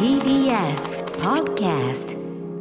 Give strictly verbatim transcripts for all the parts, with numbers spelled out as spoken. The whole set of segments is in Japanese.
ティービーエス Podcast。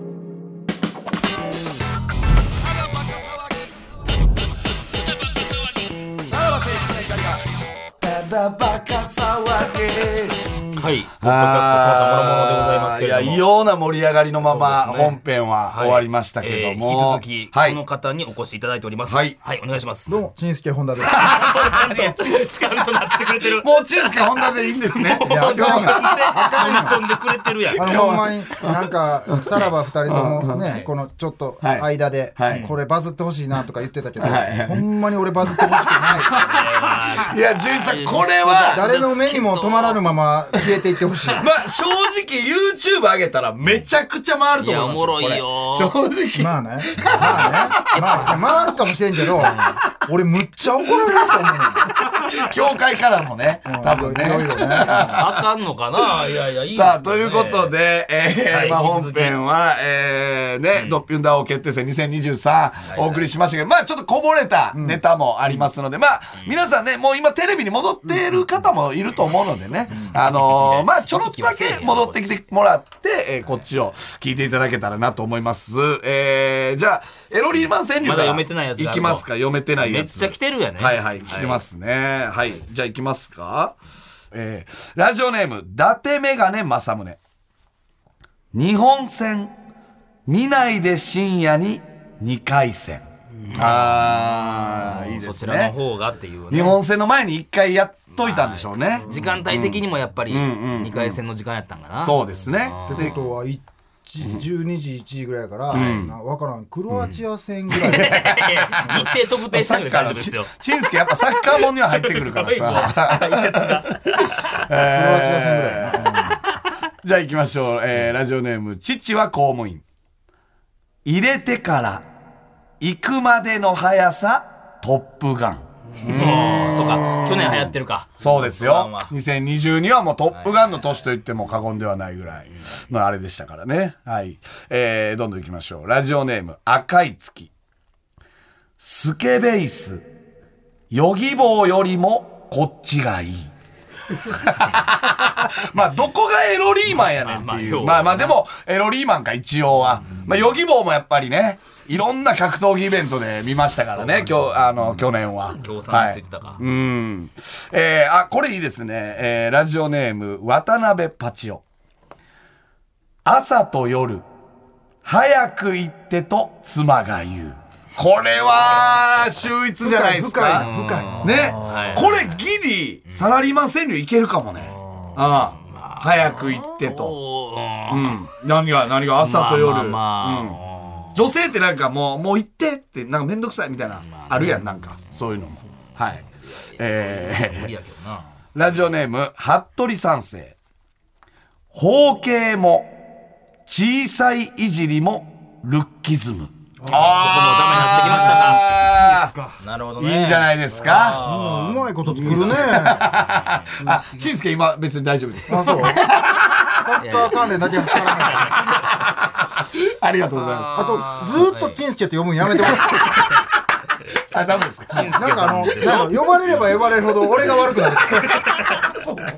はい、ポッドキャストその他諸々でございますけれども、 いや異様な盛り上がりのまま本編は終わりましたけども、 はい、えー、引き続き、はい、この方にお越しいただいております。はい、はい、お願いします。 どうも、ちんすけ本田です。 ちんすけ本田なってくれてる。 もうちんすけ本田でいいんですね。 いや、飲み込んでくれてるやん。 あのほんまになんかさらばふたりともね、このちょっと間で、はい、これバズってほしいなとか言ってたけど、はい、ほんまに俺バズってほしくない。 いや、じゅんいちさん、これは誰の目にも止まらぬまま消えていってほしい。 まあ正直 YouTube 上げたらめちゃくちゃ回ると思います。 いや、おもろいよ。 正直。 まあね。まあね。まあ、回るかもしれんけど、俺むっちゃ怒られると思うの。 教会からもね、多分ね。いろいろね。 あかんのかな。いやいや、いいですね。 さあ、ということで、えーはい、まあ本編は、えー、ね、うん、ドッピュンダオ決定戦にせんにじゅうさんお送りしましたけど、まあちょっとこぼれたネタもありますので、うん、まあ皆さんね、もう今テレビに戻っている方もいると思うのでね、うん、あのー、まあちょろっとだけ戻ってきてもらって、えー、こっちを聞いていただけたらなと思います。えー、じゃあ、エロリーマン川柳からいきますか。読めてないやつ。 めっちゃ来てるやね。 はいはい、来てますね。はい、じゃあいきますか。えー、ラジオネーム、伊達メガネ正宗。日本戦、見ないで深夜ににかい戦。あー、いいですね。 そちらの方がっていうね。 日本戦の前にいっかいやっといたんでしょうね。 時間帯的にもやっぱりにかい戦の時間やったんかな。 そうですね。 ってことは、じゅうにじいちじぐらいから、うん、な分からん、クロアチア戦ぐらいで、うん、 日程特定したぐらい感じですよ。 ちんすけやっぱサッカーもんには入ってくるからさ解説がクロアチア戦ぐらいな。 じゃあ行きましょう、えー、ラジオネーム父は公務員。入れてから行くまでの速さトップガン。 うん、そうか、去年流行ってるか。 そうですよ。にせんにじゅうにはもうトップガンの年と言っても過言ではないぐらいのあれでしたからね。はい。えー、どんどん行きましょう。ラジオネーム赤い月。スケベイス。ヨギボーよりもこっちがいい。まあどこがエロリーマンやねんっていう。まあまあでもエロリーマンか一応は。まあヨギボーもやっぱりね。いろんな格闘技イベントで見ましたからね、今日、あの、去年は。 協賛ついてたか。はい、 うん。えー、あ、これいいですね。えー、ラジオネーム、渡辺パチオ。朝と夜、早く行ってと妻が言う。これは、秀逸じゃないですか。 深い、深い。 ね。はい、これギリ、サラリーマン川柳いけるかもね。ああ、早く行ってと。うん。何が、何が朝と夜。まあまあまあ、うん女性ってなんかもう、もう行ってって、なんかめんどくさいみたいな、あるやん、なんか、そういうのも。はい。えー、ラジオネーム、服部三世。包茎も、小さいいじりも、ルッキズム。 ああ、そこもダメになってきましたか。なるほどね。 いいんじゃないですか。 うん、うまいこと作るね。 あ、しんすけ今別に大丈夫です。 あ、そう。サッカー関連だけはからない。 ありがとうございます。 あとずっとちんすけって読むのやめてもらって。 あ、ダメですか。 なんかあの、なんか呼ばれれば呼ばれるほど俺が悪くなる。 そうか。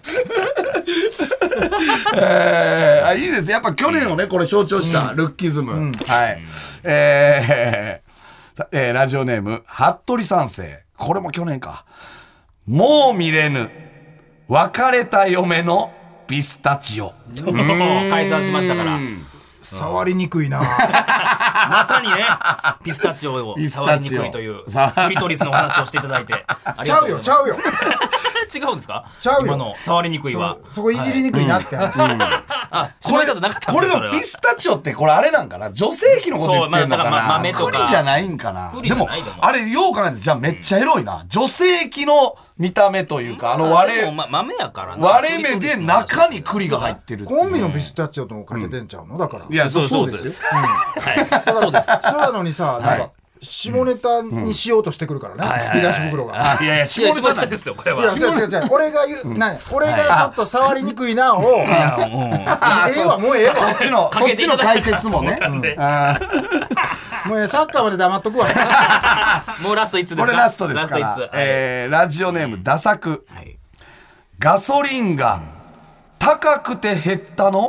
えー、あ、いいです。やっぱ去年をねこれ象徴したルッキズム。うん、はい。えー、えー、ラジオネーム服部三世。これも去年か。もう見れぬ別れた嫁のピスタチオ。 解散しましたから。 触りにくいな。 まさにね、ピスタチオを触りにくいというクリトリスのお話をしていただいて。 ちゃうよ、ちゃうよ。 違うんですか。 ちゃうよ。 今の触りにくいは。 そこいじりにくいなって話。 あ、下ネタとなかったんこですか。 れのピスタチオってこれあれなんかな。女性器のこと言ってんのかな。 豆とか。 栗じゃないんかな。でもあれよう考えてじゃあめっちゃエロいな。女性器の見た目というか、あの割れ豆やからな。 割れ目で中に栗が入ってる。 コンビのピスタチオともかけてんちゃうのだから。 いや、そうそうですよ。 そうです。そうなのにさ、なんか下ネタにしようとしてくるからね。東袋が。 いやいや、下ネタですよこれは。 いや、違う違う違う。俺が言う、な、俺がちょっと触りにくいなを。ええわ、もうええわ。 そっちのそっちの解説もね。 もうサッカーまで黙っとくわ。 もうラストいつですか。 これラストですから。えー、ラジオネームダサク。ガソリンが高くて減ったの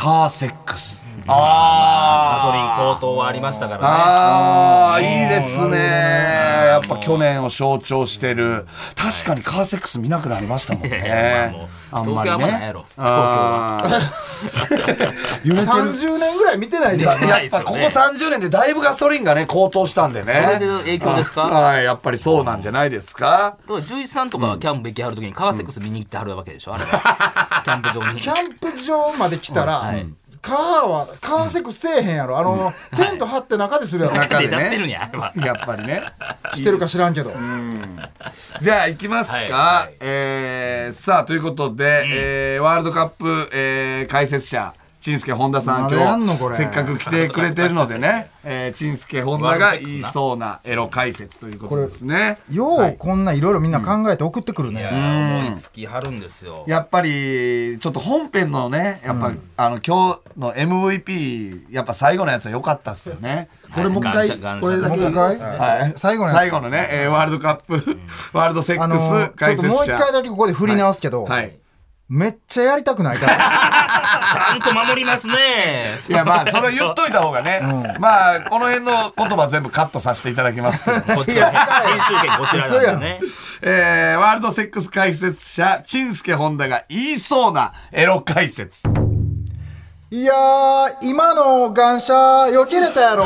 カーセックス。 ああ、ガソリン高騰はありましたからね。 ああ、いいですね。やっぱ去年を象徴してる。確かにカーセックス見なくなりましたもんね。あんまりね。東京はさんじゅうねんぐらい見てないですよね。 やっぱここさんじゅうねんでだいぶガソリンがね高騰したんでね。 それで影響ですか。 はい、やっぱりそうなんじゃないですか。 じゅういちさんとかキャンプ行きはる時にカーセックス見に行ってはるわけでしょ。あれはキャンプ場に。 キャンプ場まで来たら。カーはカーセックスせえへんやろ。あの、うん、テント張って中でするやろ。 中でね。 やっぱりね。 してるか知らんけど。うんじゃあ行きますか。はいはい、えー、さあということで、うんえー、ワールドカップ、えー、解説者陳助本田さん今日せっかく来てくれてるのでね、えー、陳助本田が言いそうなエロ解説ということですね。 ようこんないろいろみんな考えて送ってくるね。 うん、思いつきはるんですよ。 やっぱりちょっと本編のねやっぱ、うん、あの今日の エムブイピー やっぱ最後のやつは良かったっすよね。これもう一回これもう一回、はい、最後の最後のね、えー、ワールドカップ、うん、ワールドセックス解説者、 もう一回だけここで振り直すけど、はいはい、めっちゃやりたくないからちゃんと守りますね。 いやまあそれ言っといた方がね、うん、まあこの辺の言葉全部カットさせていただきますけどこちら編集権こちらなんでね、 えー、ワールドセックス解説者陳助本田が言いそうなエロ解説。 いやー今の感謝避けれたやろ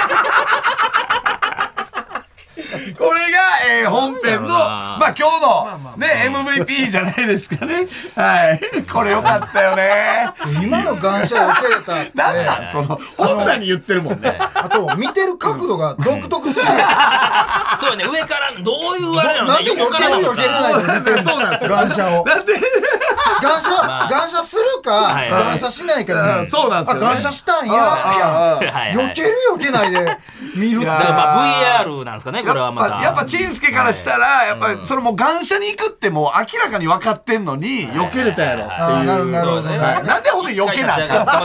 これが、えー、本編のまあ今日のね エムブイピー じゃないですかね。はいこれよかったよね。 今の感謝避けれたってなんなんその女に言ってるもんね。 あと見てる角度が独特すぎるそうよね上からどういうあれなのね。 なんで横から避けれないの見てる。そうなんですよ感謝を。なんで感謝、まあ、感謝するか、はいはい、感謝しないか、 うん、そうなんですよ、ね、 感謝したんや、いや、避ける避けないで見るって。 まあ ブイエーアール なんですかねこれはまた。 やっぱ陳助からしたら、はい、やっぱりそれもう感謝に行くってもう明らかに分かってんのに、はい、避けれたやろっていう。 あなるなるほどね。 なんでほんで避けなあかん。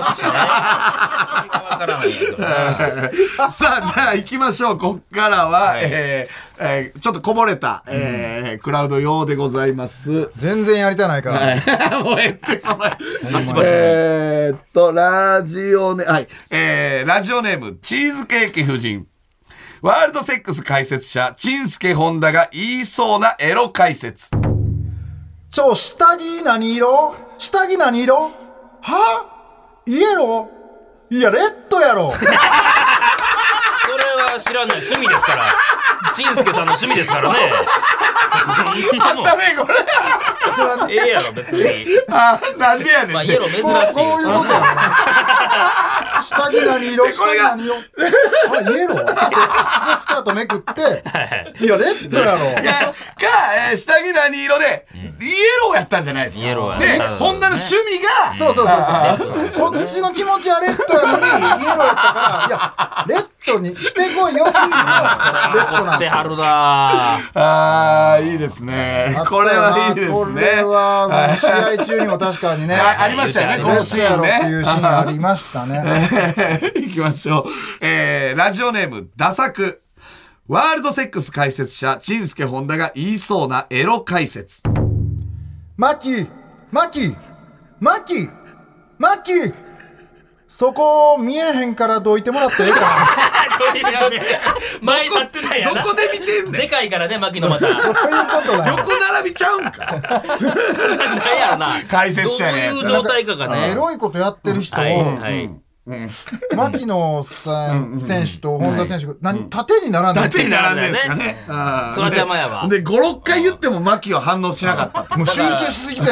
さあじゃあ行きましょう。こっからは、はいえーえー、ちょっとこぼれた、えーうん、クラウド用でございます。 全然やりたないから、 はい、もうえってそのえー、っとラジオネはい、えー、ラジオネームチーズケーキ夫人。ワールドセックス解説者陳助本田が言いそうなエロ解説。 ちょ下着何色？下着何色？は？イエロー？いやレッドやろ。 それは知らない趣味ですから陳助さんの趣味ですからね。 あったねこれ。 ええやろ別に。 あなんでやねん。 まあイエロー珍しい。 そういうことやな。下着何色？下着何色？あイエロー。でスカートめくって、いやレッドやろ。 いやか、えー、下着何色で、うん、イエローやったんじゃないですか。 イエローや。 で本田の趣味が、 そうそうそうそう。こっちの気持ちはレッドやのにイエローやったからいやレッドにしてこいよっていうのがレッドなんですよ。 はるなあーいいですね。これはいいですね。 これはもう試合中にも確かにねありましたよねこのシーンね。 っていうシーンありましたね。 いきましょう、えー、ラジオネームダサク。ワールドセックス解説者陳助本田が言いそうなエロ解説。 マキマキマキマキそこ見えへんからどいてもらってええかな。 前立ってたやな。 どこで見てんねん。 でかいからね牧野また。どういうことだ。横並びちゃうんか。 なんやろな。 解説者ね。 どういう状態かがね。 エロいことやってる人を、うんはいうん牧野さん選手と本田選手が何縦に並んで縦に並んでんですかね。 その邪魔やわ。 でご、ろっかい言っても牧は反応しなかった。 もう集中しすぎて。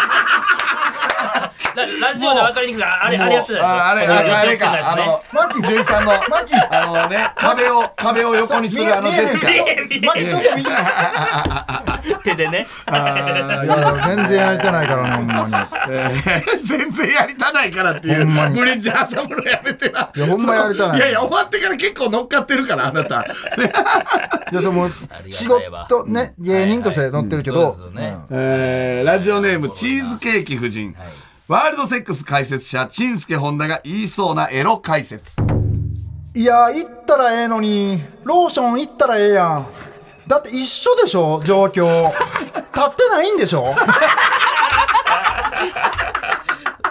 ラジオで分かりにくいからあれあれやってたああれあれかあのマキじゅういちさんのマキあのね壁を壁を横にするあのジェスチャー。 マキちょっと右。 手でね。 いや全然やりたないからねほんまに。 全然やりたないからっていうブリッジ挟むのやめてな。 いやほんまやりたない。 いやいや終わってから結構乗っかってるからあなた。 いやその仕事ね芸人として乗ってるけど。 ラジオネームチーズケーキ夫人。ワールドセックス解説者陳助本田が言いそうなエロ解説。 いや行ったらええのにローション行ったらええやん。だって一緒でしょ状況。立ってないんでしょ。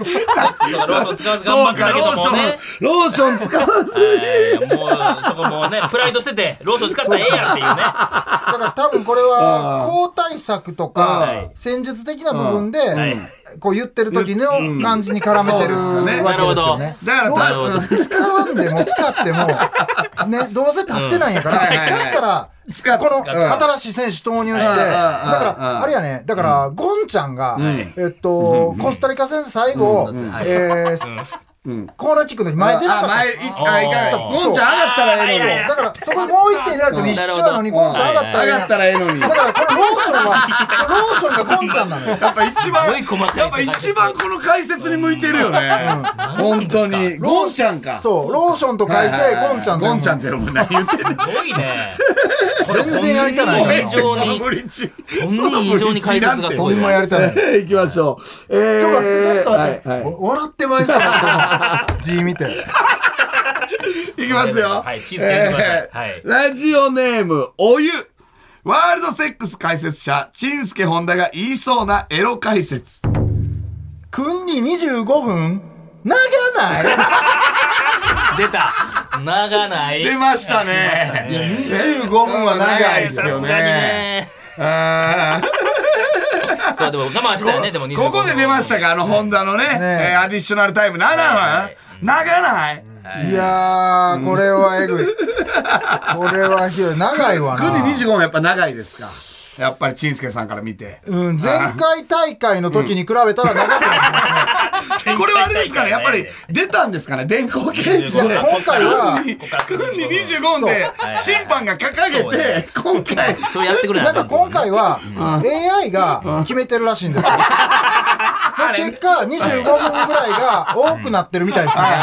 そうローション使わず頑張ってたけどもね。 ローション使わずにもうそこもうねプライド捨ててローション使ったらええやんっていうね。だから多分これは抗体策とか戦術的な部分でこう言ってる時の感じに絡めてるわけですよね。だから使わんでも使ってもねどうせ立ってないんやからだったらこの新しい選手投入してだからあれやねだからゴンちゃんがえっとコスタリカ戦最後えコーナーキックの時前出なかった。 ゴンちゃん上がったらええのに。 だからそこにもう一点入れられても一緒なのにゴンちゃん上がったらええのに。だからこのローションはローションがゴンちゃんなのよ。 やっぱ一番やっぱ一番この解説に向いてるよね。本当にゴンちゃんか。 そうローションと書いてゴンちゃん。 ゴンちゃんってもう何言ってる。 すごいね。 全然やりたない。 非常に本人以上に解説がすごい。 ほんまやりたない。 行きましょう。 ちょっと待ってちょっと待って笑ってまいそうな。字見ていきますよ。 はい、チーズケーキください。はい。 ラジオネームお湯ワールドセックス解説者チンスケ本田が言いそうなエロ解説。 くんににじゅうごふん長ない出た長ない出ましたね。 いやにじゅうごふんは長いですよね。 さすがにね。あそうでも我慢したよね。でもここで出ましたかあのホンダのね、ねえー、アディショナルタイムななふん長ない。 いやーこれはえぐいこれはひどい長いわな。 くんににじゅうごふんやっぱ長いですかやっぱりチンスケさんから見て。 うん前回大会の時に比べたら長くなりますね。 これはあれですかねやっぱり出たんですかね電光掲示で今回はくんににじゅうごふんで審判が掲げて今回そうやってくれなんか今回は エーアイ が決めてるらしいんですよ。結果にじゅうごふんぐらいが多くなってるみたいですね。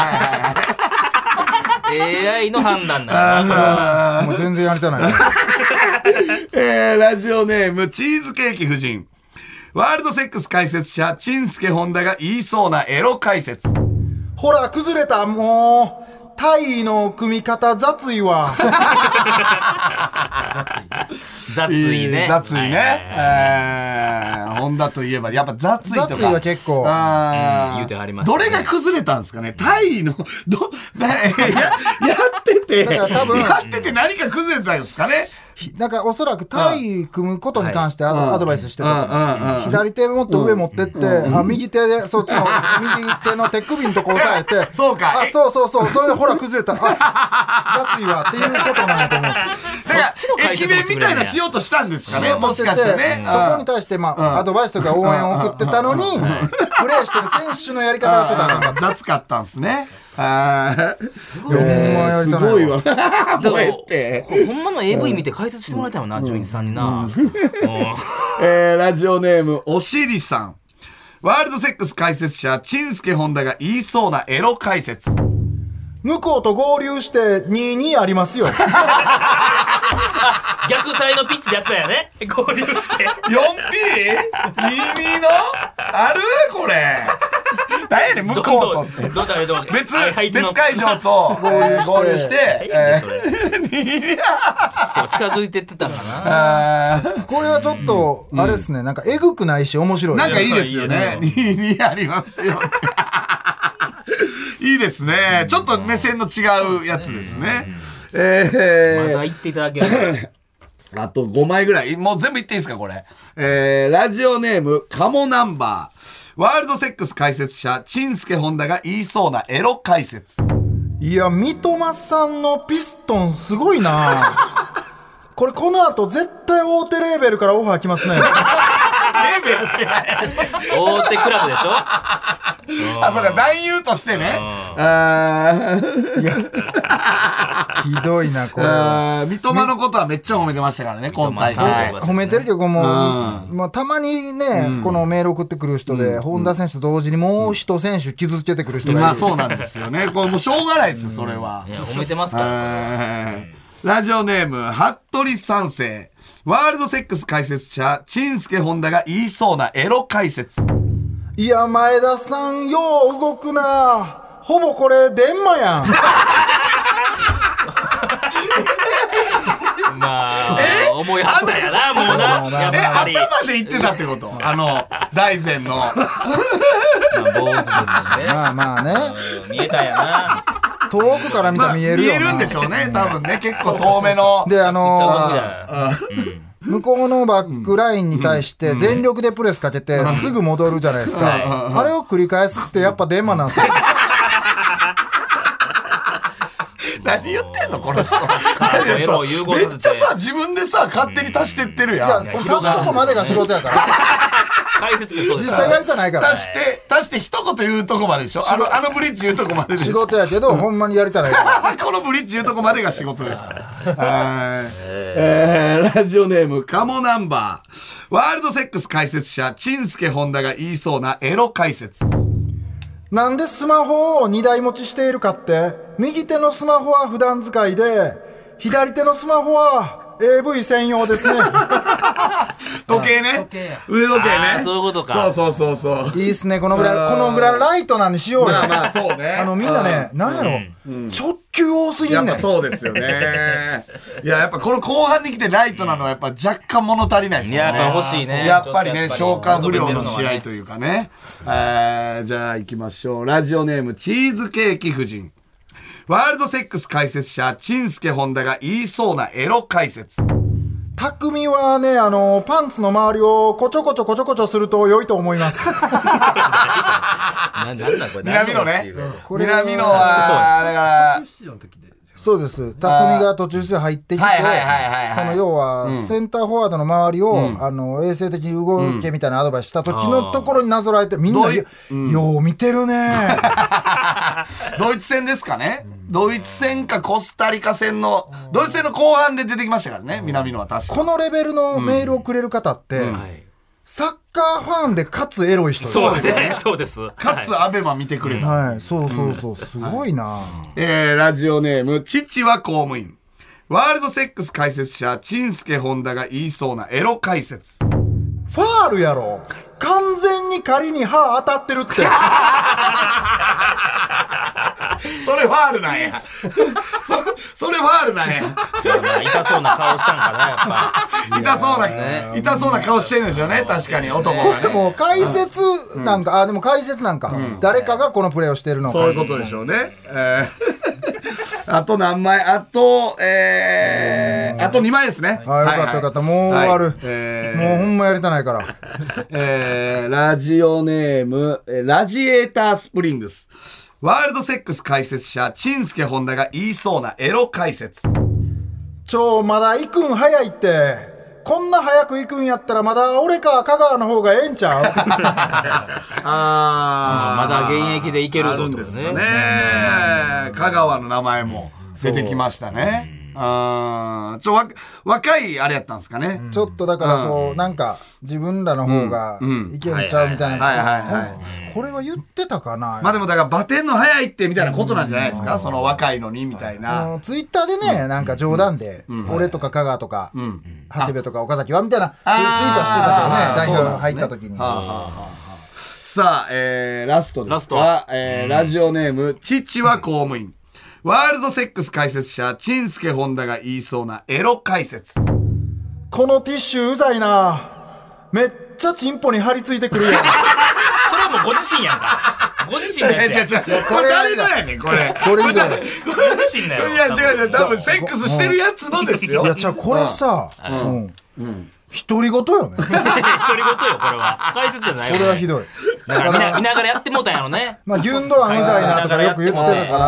エーアイ の判断だな。もう全然やりたない。 えー、ラジオネームチーズケーキ夫人ワールドセックス解説者チンスケ本田が言いそうなエロ解説。 ほら崩れたもうタイの組み方雑いわ。 雑いね雑いね本田といえばやっぱ雑いとか雑いは結構言うてはりました。 どれが崩れたんですかねタイのどややっててだから多分やってて何か崩れたんですかね。 なんかおそらくタイ組むことに関してアドバイスしてた左手もっと上持ってってあ右手でそっちの右手の手首のとこ押さえてそうかあそうそうそうそれでほら崩れたあ雑いわっていうことなんやと思うんですよ。 だから駅弁みたいなしようとしたんですかねもしかしてね。 そこに対してまあアドバイスとか応援を送ってたのにプレーしてる選手のやり方がちょっとなんか雑かったんですね。あすごいね。 すごいわ。 だからほんまの エーブイ 見て解説してもらいたいもんな純一さんにな。 えー、ラジオネームおしりさんワールドセックス解説者チンスケ本田が言いそうなエロ解説。 向こうと合流してにたいにありますよ。 逆サイのピッチでやってたよね合流してよんピーにたいに のあるこれ何やねん向こうとって別別会場と合流してそう近づいてってたかな。 これはちょっとあれですねなんかえぐくないし面白いなんかいいですよね。にたいにありますよいいですねちょっと目線の違うやつですね。えー、まだ言っていただけるあとごまいぐらいもう全部言っていいですかこれ。えー、ラジオネームカモナンバーワールドセックス解説者チンスケ本田が言いそうなエロ解説。 いや三笘さんのピストンすごいなこれこの後絶対大手レーベルからオファー来ますね。 レーベルって大手クラブでしょあ、そうか男優としてね。あいやひどいなこれ。 三笘のことはめっちゃ褒めてましたからね今大会。 褒めてるけどもう、まあ、たまにね、うん、このメール送ってくる人で、うん、本田選手と同時にもう一選手傷つけてくる人がいる、 まあそうなんですよね。これもうしょうがないですよそれは。 いや褒めてますから。 ラジオネーム服部三世ワールドセックス解説者チンスケ本田が言いそうなエロ解説。 いや前田さんよう動くなほぼこれデンマやん。 まあ思いはったやなもうなやっぱり頭で言ってたってことあの大然のボ上手ですしね。 まあまあね、 見えたんやな。 遠くから見たら見えるよな、 まあ、見えるんでしょうね多分ね結構遠めのであのー、向こうのバックラインに対して全力でプレスかけてすぐ戻るじゃないですか、あれを繰り返すってやっぱデンマなんですよ。 何言ってんのこの人。 エロを融合させてめっちゃさ自分でさ勝手に足してってるやん。 違う、足すとこまでが仕事やから解説でそうです。 実際やりたないから足して足して一言言うとこまででしょ。あのあのブリッジ言うとこまででしょ。 仕事やけど、うん、ほんまにやりたないからこのブリッジ言うとこまでが仕事ですから。はい、えー、ラジオネームカモナンバーワールドセックス解説者チンスケホンダが言いそうなエロ解説。 なんでスマホをにだい持ちしているかって、右手のスマホは普段使いで左手のスマホはエーブイ 専用ですね。 時計ね、腕時計ね。 そういうことか。 そうそうそうそう。 いいっすね、このぐらいこのぐらいライトなんにしようよ。 まあまあそうね。 あのみんなね、なんやろ、うん、直球多すぎんねん。 やっぱそうですよね。いややっぱこの後半に来てライトなのはやっぱ若干物足りないですよね。 やっぱ欲しいね。 やっぱりね消化不良の試合というかね。えー、じゃあ行きましょう。ラジオネームチーズケーキ夫人。ワールドセックス解説者チンスケホンダが言いそうなエロ解説。 匠はね、あのパンツの周りをこちょこちょこちょこちょすると良いと思います。 ななんだこれ。 南野ね。南野はだからそうです。匠が途中出場入ってきて、その要は、うん、センターフォワードの周りを、うん、あの衛生的に動けみたいなアドバイスした時のところになぞらえて、みんな、うん、よう見てるね。 ドイツ戦ですかね。ドイツ戦かコスタリカ戦のドイツ戦の後半で出てきましたからね。南野は確かこのレベルのメールをくれる方って、うんうん、サッカーファンでかつエロい人です。 そうですね。そうです。 かつアベマ見てくれた。 はい、そうそうそう、すごいな。はい、 えー、ラジオネーム父は公務員。ワールドセックス解説者チンスケホンダが言いそうなエロ解説。 ファールやろ。完全に仮に歯当たってるって。 それファールなんや。そ, それファールなんや。 まあ、痛そうな顔したんかな、やっぱ。 痛そうな、ね、痛そうな顔してるんでしょうね、確かに男がね。 でも解説なんか、うん、あ、でも解説なんか、うん、誰かがこのプレーをしてるのか。 そういうことでしょうね。えー、あと何枚あと、えー、あとにまいですね。 はい、よかったよかった。もう終わる。はい、えー、もうほんまやりたないから。 えー、ラジオネーム、ラジエータースプリングス。ワールドセックス解説者チンスケホンダが言いそうなエロ解説。 ちょまだ行くん早いって。こんな早く行くんやったらまだ俺か香川の方がええんちゃう。 あまだ現役で行けるぞってですね。香川の名前も出てきましたね。あちょわ若いあれやったんですかね、 うん、ちょっとだからそう、うん、なんか自分らの方がいけんちゃうみたいな、これは言ってたかな。 まあでもだからバテンの早いってみたいなことなんじゃないですか、うん、その若いのにみたいな。 ツイッターでね、うん、なんか冗談で、うん、俺とか香川とか、うん、長谷部とか岡崎はみたいなツイートしてたけどね、代表入った時に。 さあ、えー、ラストですが、えーうん、ラジオネーム父は公務員。ワールドセックス解説者チンスケホンダが言いそうなエロ解説。 このティッシュうざいな。めっちゃチンポに張り付いてくるやん。 それはもうご自身やんか。ご自身のやつや。 これ誰のやねんこれ。 これみたいな。 ご自身だよ。 いや違う違う、多分セックスしてるやつのですよ。 いやじゃあこれさ、うんうん独り言よね。独り言よこれは。解説じゃないよ。 これはひどい。 だから見ながらやってもうたんやろね。 まあギュンドアンうざいなとかよく言ってるから。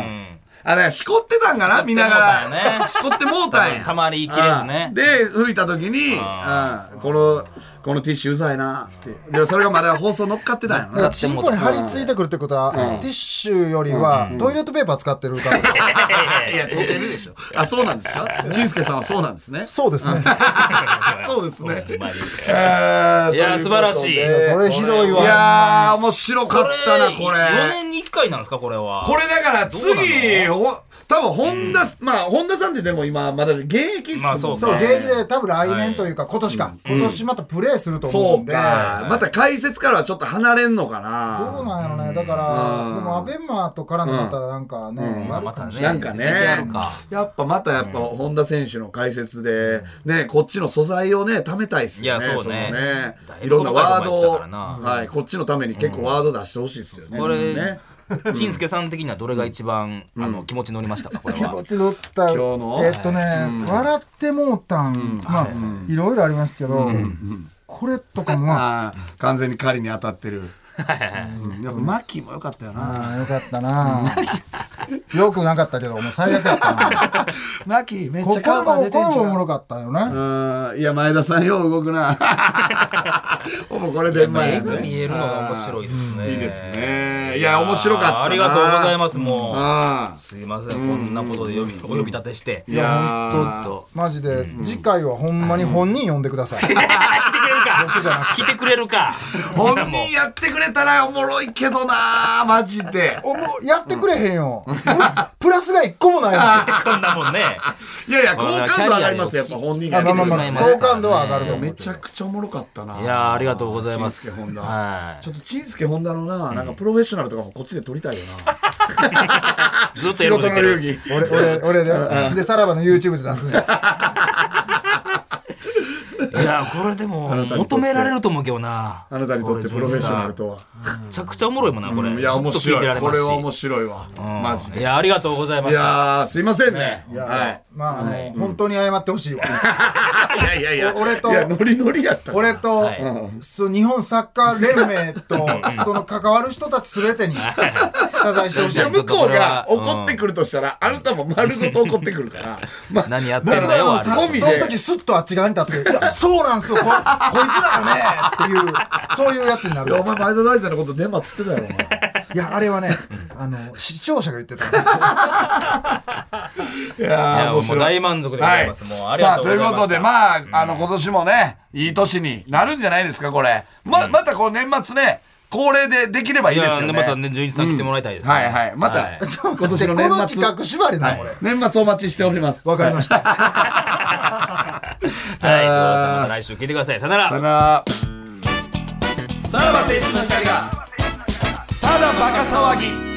あれしこってたんかな見ながらしこってもうたんや。 たまりきれずね。 で吹いた時にこのこのティッシュうざいなってでそれがまだ放送乗っかってたんやろな。 チンポに張り付いてくるってことは、うん、ティッシュよりはトイレットペーパー使ってるから。いや溶けるでしょ。あそうなんですか。仁助さんはそうなんですね。 そうですね。 そうですね。 いや素晴らしい。 これひどいわ。 いや面白かったなこれ。 よねんにいっかいなんですかこれは。 これだから次多多分本田、まあ本田さんってでも今まだ現役っすもんね。 まあそうかそう現役で多分来年というか今年か、今年またプレーすると思うんで、 そうか、また解説からはちょっと離れんのかな。 どうなんやろね。だからでもアベマと絡んでまたなんかね、やるかもしれない。 なんかね、やっぱまたやっぱ本田選手の解説でね、こっちの素材をね貯めたいっすよね。 いやそうね、 そのね、いろんなワードを、はい、こっちのために結構ワード出してほしいっすよね。 これね、 ちんすけさん的にはどれが一番、うん、あの気持ち乗りましたかこれは。 気持ち乗った今日のえっとね、うん、笑ってもうたん、うん、まあ、うん、いろいろありますけど、うん、これとかもまあ完全に狩りに当たってる。うん、やっぱマッキーも良かったよな。 あよかったな。よくなかったけどもう最悪やったな。 マッキーめっちゃ顔が出てんじゃん。 これもおもろかったよね。 うん、いや前田さんよう動くな。ほぼこれで前やね。見えるのが面白いですね。 いいですね。いや面白かったな。 ありがとうございます。もうすいません、こんなことで呼びお呼び立てして。 いや本当マジで次回はほんまに本人呼んでください。来てくれるか。僕じゃなくて来てくれるか。 本人やってくれたらおもろいけどな、マジで。 おもやってくれへんよ。プラスが一個もないわ。 こんなもんね。 いやいや好感度上がりますよ、やっぱ本人が来てしまいます。 好感度は上がると思う。 めちゃくちゃおもろかったな。 いやありがとうございます。 ちょっとちんすけホンダのな、なんかプロフェッショナルとかもこっちで撮りたいよな。 ずっとやること言ってる。 俺俺俺ででさらばの YouTube で出すんや。 いやこれでも求められると思うけどな。 あなたにとってプロフェッショナルとはめちゃくちゃおもろいもんなこれ。 いや面白い、これは面白いわマジで。 いやありがとうございました。 いやすいませんね。 いやまああの本当に謝ってほしいわ。 いやいやいや俺とノリノリやった俺と日本サッカー連盟とその関わる人たちすべてに謝罪してほしい。 向こうが怒ってくるとしたらあなたも丸ごと怒ってくるから。 何やってんだよあれ。 その時スッとあっち側に立って「いやそうなんすよこいつらがね」っていうそういうやつになる。 お前前田大然のことデマつってたよお前。 いやあれはねあの視聴者が言ってた。 いやもう大満足でございます。もうありがとうございました。 さあということでまああの今年もねいい年になるんじゃないですかこれ。ままたこう年末ね恒例でできればいいですよね。 またね純一さん来てもらいたいです。 はいはいまた今年の年末この企画縛りなこれ。 年末お待ちしております。 わかりました。 はいということでまた来週聞いてください。さよなら。 さよなら。 さらば青春の光がただバカ騒ぎ。